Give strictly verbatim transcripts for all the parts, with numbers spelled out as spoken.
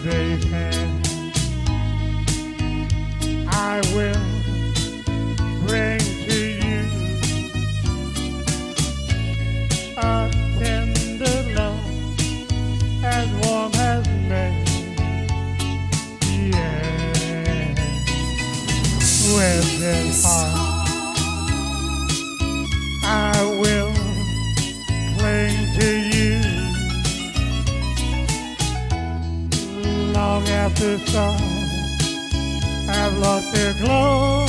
they've had, I will bring to you a tender love as warm as May. Yeah, with this heart I will cling to you long after stars have lost their glow.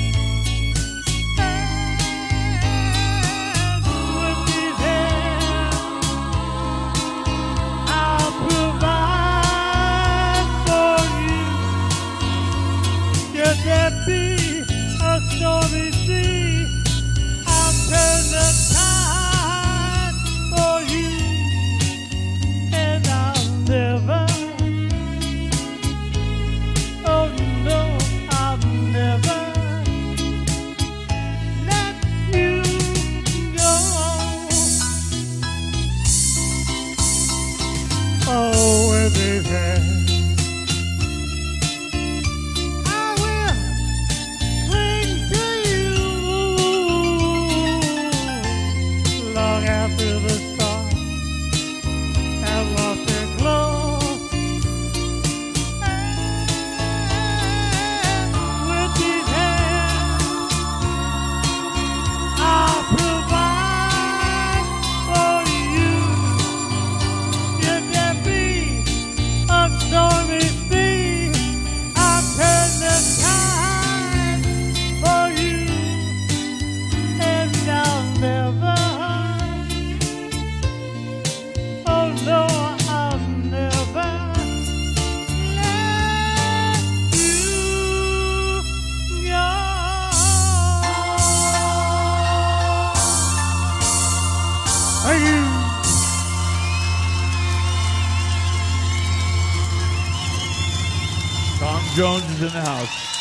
And with these hands I'll provide for you. Should there be a stormy sea, I'll turn the tide for you, and I'll never, oh no, I'll never let you go. Oh, with these hands I will cling to you long after the stars have lost their glow. And with these hands I'll provide for you. Should there be a stormy sea, I'll turn the tide for you, and I'll never, oh no, I'll never let you go. Thank you. Tom Jones is in the house.